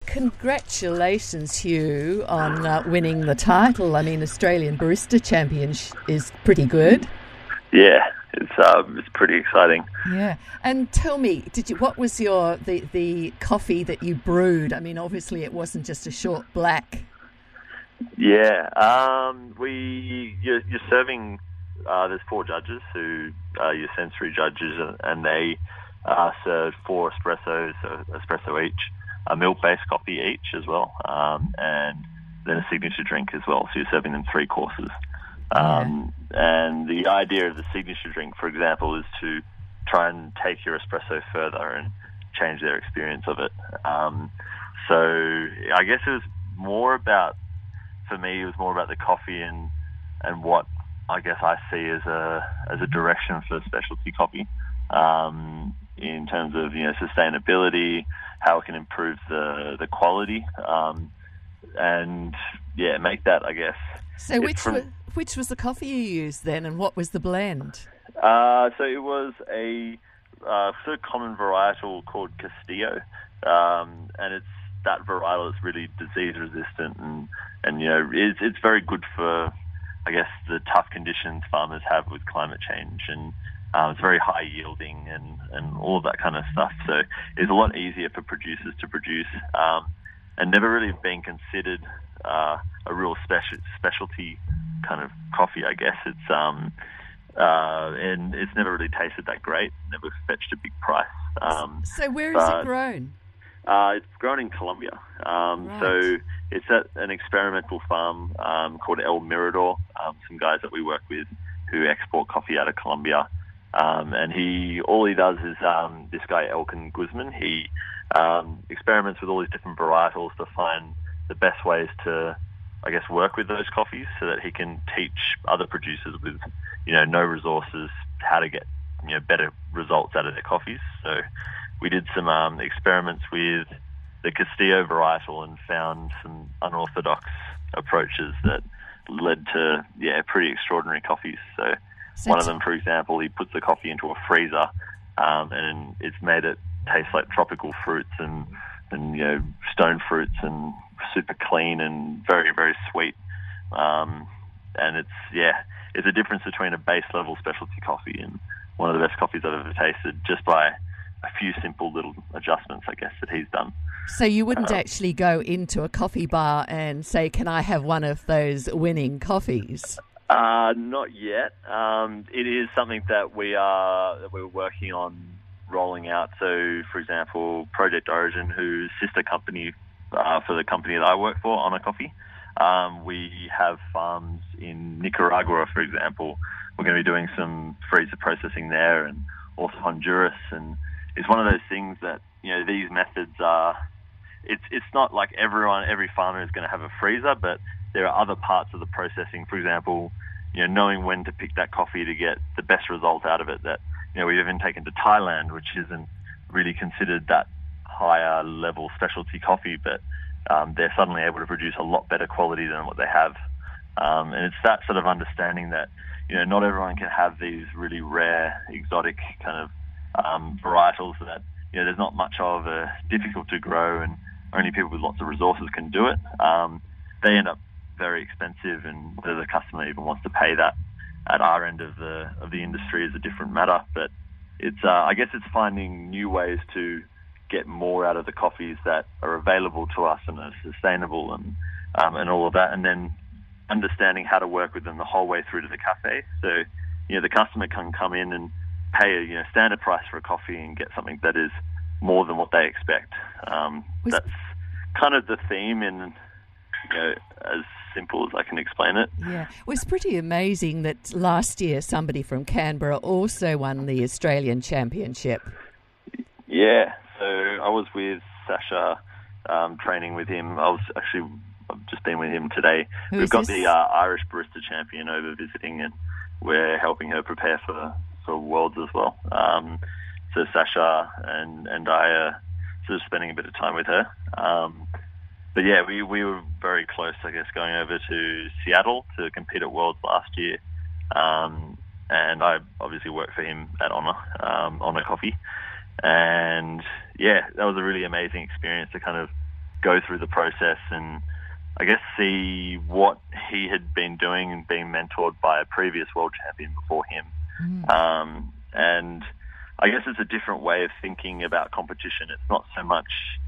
congratulations, Hugh, on winning the title. I mean, Australian Barista Champion is pretty good. Yeah, it's pretty exciting. Yeah, and tell me, what was the coffee that you brewed? I mean, obviously it wasn't just a short black. Yeah, you're serving. There's 4 judges who are your sensory judges, and they serve 4 espressos, so espresso each, a milk-based coffee each as well, and then a signature drink as well. So you're serving them 3 courses. And the idea of the signature drink, for example, is to try and take your espresso further and change their experience of it. So I guess it was more about, for me, it was more about the coffee and what I guess I see as a direction for specialty coffee, in terms of sustainability, how it can improve the quality, and make that, I guess. So which was the coffee you used then, and what was the blend? So it was a sort of common varietal called Castillo, and it's that varietal is really disease resistant, and it's very good for, I guess, the tough conditions farmers have with climate change, and it's very high yielding and all of that kind of stuff. So it's a lot easier for producers to produce, and never really been considered a real specialty kind of coffee, I guess. It's and it's never really tasted that great, never fetched a big price. So where is it grown? It's grown in Colombia. Right. So it's at an experimental farm called El Mirador. Some guys that we work with who export coffee out of Colombia. And all he does is, this guy Elkin Guzman, he experiments with all these different varietals to find the best ways to, I guess, work with those coffees so that he can teach other producers with, no resources how to get, better results out of their coffees. So we did some experiments with the Castillo varietal and found some unorthodox approaches that led to, pretty extraordinary coffees. So one of them, for example, he puts the coffee into a freezer, and it's made it taste like tropical fruits and stone fruits and super clean and very, very sweet. And it's a difference between a base level specialty coffee and one of the best coffees I've ever tasted, just by a few simple little adjustments, I guess, that he's done. So you wouldn't actually go into a coffee bar and say, "Can I have one of those winning coffees?" Not yet. It is something that we're working on rolling out. So, for example, Project Origin, whose sister company for the company that I work for, Honor Coffee, we have farms in Nicaragua, for example. We're going to be doing some freezer processing there, and also Honduras. And it's one of those things that, these methods are, it's not like every farmer is going to have a freezer, but there are other parts of the processing. For example, knowing when to pick that coffee to get the best result out of it, that, we've even taken to Thailand, which isn't really considered that higher level specialty coffee, but they're suddenly able to produce a lot better quality than what they have. And it's that sort of understanding that, not everyone can have these really rare, exotic kind of varietals that, there's not much of, difficult to grow, and only people with lots of resources can do it. They end up very expensive, and whether the customer even wants to pay that at our end of the industry is a different matter. But it's I guess it's finding new ways to get more out of the coffees that are available to us and are sustainable and all of that, and then understanding how to work with them the whole way through to the cafe. So, the customer can come in and pay a standard price for a coffee and get something that is more than what they expect. That's kind of the theme, and as simple as I can explain it. Yeah, it was pretty amazing that last year somebody from Canberra also won the Australian Championship. Yeah, so I was with Sasha, training with him. I've just been with him today. We've got the Irish Barista Champion over visiting, and we're helping her prepare for Worlds as well. So Sasha and I are sort of spending a bit of time with her. But yeah, we were very close, I guess, going over to Seattle to compete at Worlds last year. And I obviously worked for him at Honor Coffee. And yeah, that was a really amazing experience to kind of go through the process and I guess see what he had been doing and being mentored by a previous world champion before him. And I guess it's a different way of thinking about competition. It's not so much,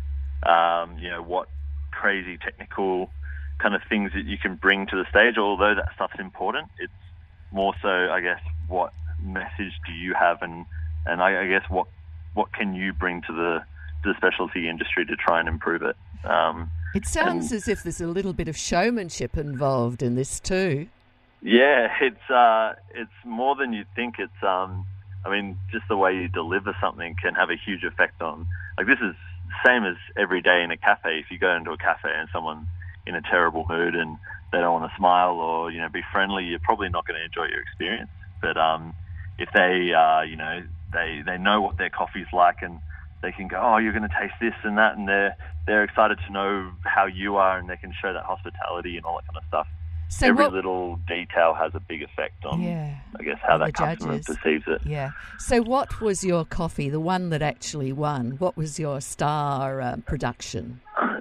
what crazy technical kind of things that you can bring to the stage, although that stuff's important. It's more so, I guess, what message do you have, and I guess what can you bring to the specialty industry to try and improve it. It sounds as if there's a little bit of showmanship involved in this too. Yeah, it's more than you'd think. It's just the way you deliver something can have a huge effect on. Like, this is the same as every day in a cafe. If you go into a cafe and someone's in a terrible mood and they don't want to smile or be friendly, you're probably not going to enjoy your experience. But if they they know what their coffee's like and they can go, oh, you're going to taste this and that, and they're excited to know how you are, and they can show that hospitality and all that kind of stuff. So every little detail has a big effect on, I guess, how that customer perceives it. Yeah. So what was your coffee, the one that actually won? What was your star production?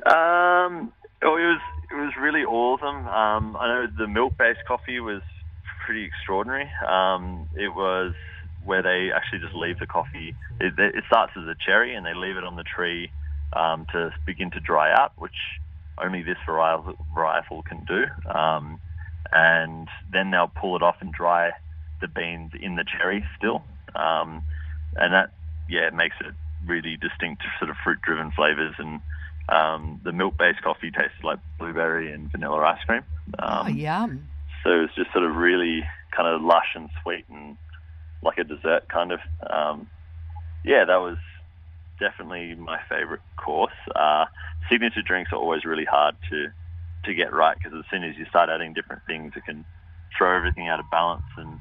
It was really all of them. I know the milk-based coffee was pretty extraordinary. It was where they actually just leave the coffee. It starts as a cherry, and they leave it on the tree to begin to dry out, which only this varietal can do. And then they'll pull it off and dry the beans in the cherry still. And that, makes it really distinct sort of fruit-driven flavors. And the milk-based coffee tasted like blueberry and vanilla ice cream. Yum. So it's just sort of really kind of lush and sweet and like a dessert kind of. That was definitely my favorite course. Signature drinks are always really hard to get right, because as soon as you start adding different things, it can throw everything out of balance. And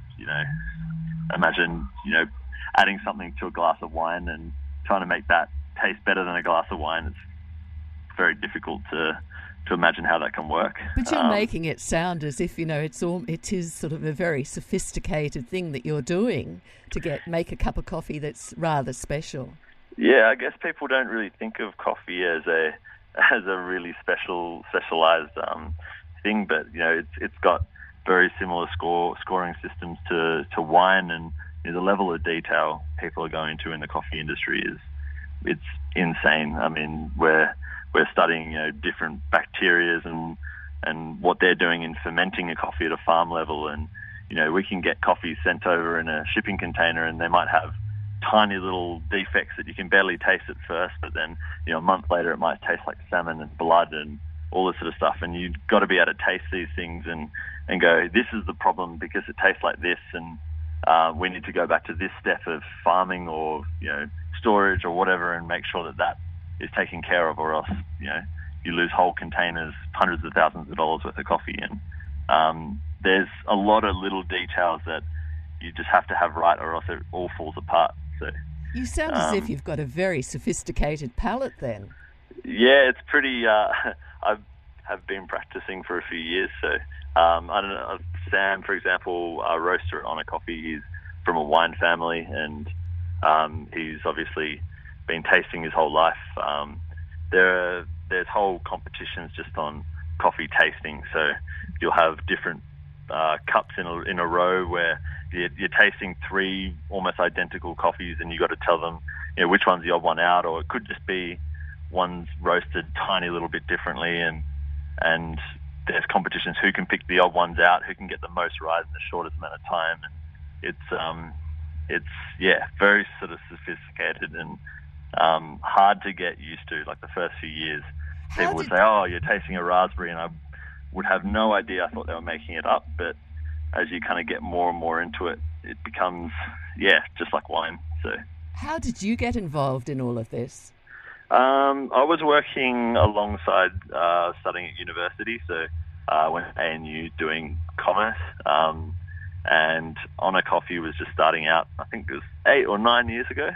imagine adding something to a glass of wine and trying to make that taste better than a glass of wine. It's very difficult to imagine how that can work. But you're making it sound as if it is sort of a very sophisticated thing that you're doing to make a cup of coffee that's rather special. Yeah, I guess people don't really think of coffee as a really specialized thing, but it's got very similar scoring systems to wine, and the level of detail people are going to in the coffee industry it's insane. I mean, we're studying different bacterias and what they're doing in fermenting a coffee at a farm level, and we can get coffee sent over in a shipping container, and they might have tiny little defects that you can barely taste at first, but then a month later it might taste like salmon and blood and all this sort of stuff. And you've got to be able to taste these things and go, this is the problem because it tastes like this, and we need to go back to this step of farming or storage or whatever, and make sure that is taken care of, or else you lose whole containers, hundreds of thousands of dollars worth of coffee. And there's a lot of little details that you just have to have right, or else it all falls apart. So you sound as if you've got a very sophisticated palate then. Yeah, it's pretty. I have been practicing for a few years. So I don't know. Sam, for example, our roaster on a coffee, he's from a wine family, and he's obviously been tasting his whole life. There's whole competitions just on coffee tasting. So you'll have different cups in a row where you're tasting three almost identical coffees, and you got to tell them which one's the odd one out, or it could just be one's roasted tiny little bit differently, and there's competitions who can pick the odd ones out, who can get the most right in the shortest amount of time. And it's very sort of sophisticated and hard to get used to. Like the first few years, people would say, "Oh, you're tasting a raspberry," and I would have no idea. I thought they were making it up, but as you kind of get more and more into it, it becomes, just like wine. So, how did you get involved in all of this? I was working alongside studying at university, so I went to ANU doing commerce, and Honor Coffee was just starting out. I think it was 8 or 9 years ago,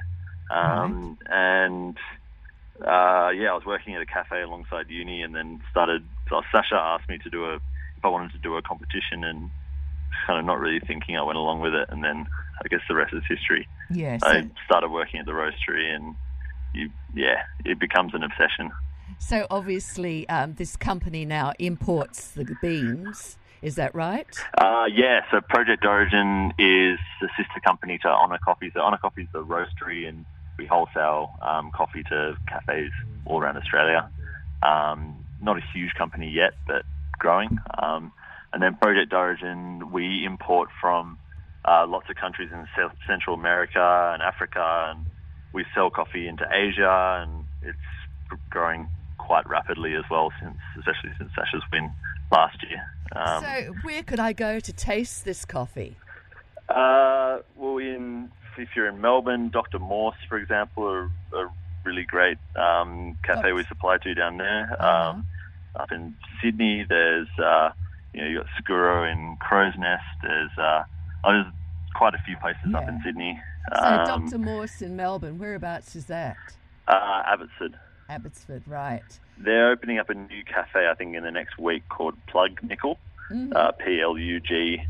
and I was working at a cafe alongside uni, and then started. So Sasha asked me if I wanted to do a competition, and kind of not really thinking, I went along with it, and then I guess the rest is history. Yes. I started working at the roastery, and it becomes an obsession. So obviously, this company now imports the beans. Is that right? Yeah, so Project Origin is the sister company to Honor Coffee. So Honor Coffee is the roastery, and we wholesale coffee to cafes all around Australia. Not a huge company yet, but growing. And then Project Origin, we import from lots of countries in Central America and Africa, and we sell coffee into Asia, and it's growing quite rapidly as well, especially since Ashes win last year. So where could I go to taste this coffee? Well, if you're in Melbourne, Dr. Morse, for example, are a really great cafe we supply to down there. Up in Sydney, there's you got Skuro in Crow's Nest. There's quite a few places up in Sydney. So Dr. Morse in Melbourne, whereabouts is that? Abbotsford. Abbotsford, right. They're opening up a new cafe, I think, in the next week called Plug Nickel, Plugnickel.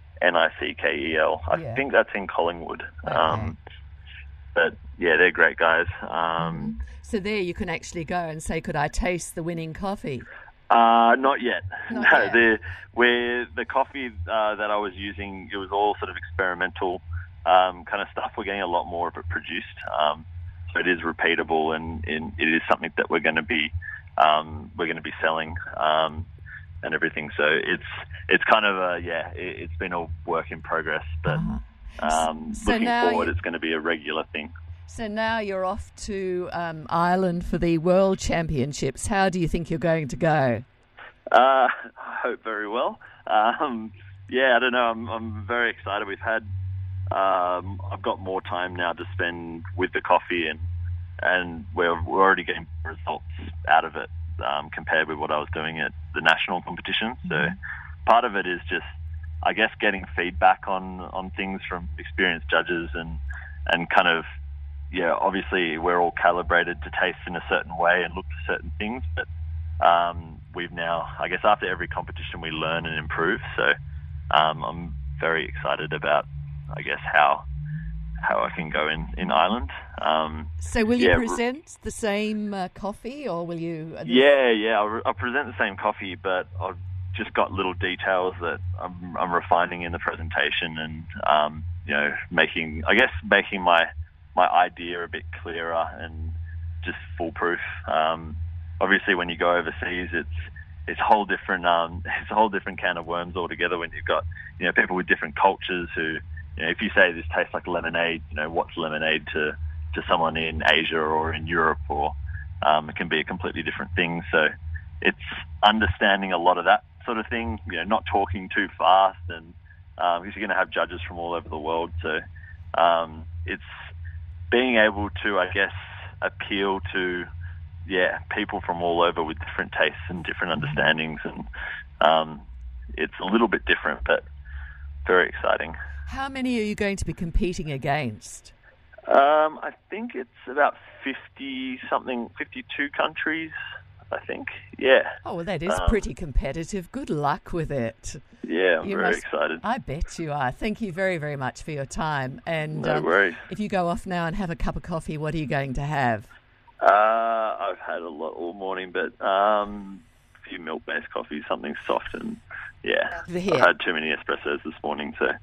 I think that's in Collingwood. Okay. But, yeah, they're great guys. So there you can actually go and say, could I taste the winning coffee? Not yet. Not yet. The coffee that I was using, it was all sort of experimental kind of stuff. We're getting a lot more of it produced. So it is repeatable, and it is something that we're going to be selling and everything. So it's kind of it's been a work in progress, but looking forward, it's going to be a regular thing. So now you're off to Ireland for the World Championships. How do you think you're going to go? I hope very well. I don't know. I'm very excited. We've had. I've got more time now to spend with the coffee, and we're already getting results out of it compared with what I was doing at the national competition. So part of it is just, I guess, getting feedback on things from experienced judges and kind of, obviously we're all calibrated to taste in a certain way and look for certain things, but we've now, I guess, after every competition we learn and improve. So I'm very excited about, I guess, how I can go in Ireland. So will you present the same coffee, or will you... I'll present the same coffee, but I've just got little details that I'm refining in the presentation, and making my idea a bit clearer and just foolproof. Obviously, when you go overseas, it's a whole different can of worms altogether. When you've got people with different cultures who, if you say this tastes like lemonade, what's lemonade to someone in Asia or in Europe, or it can be a completely different thing. So it's understanding a lot of that sort of thing. Not talking too fast, and because you're going to have judges from all over the world. So it's being able to, I guess, appeal to people from all over with different tastes and different understandings, and it's a little bit different, but very exciting. How many are you going to be competing against? I think it's about 52 countries, I think. Yeah. Oh, well, that is pretty competitive. Good luck with it. Yeah, I'm very excited. I bet you are. Thank you very, very much for your time. And no worries. If you go off now and have a cup of coffee, what are you going to have? I've had a lot all morning, but a few milk-based coffees, something soft, and I've had too many espressos this morning, so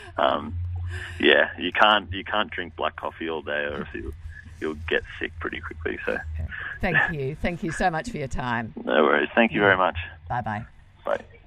you can't drink black coffee all day, or else you'll get sick pretty quickly. So, thank you so much for your time. No worries. Thank you very much. Bye. Bye.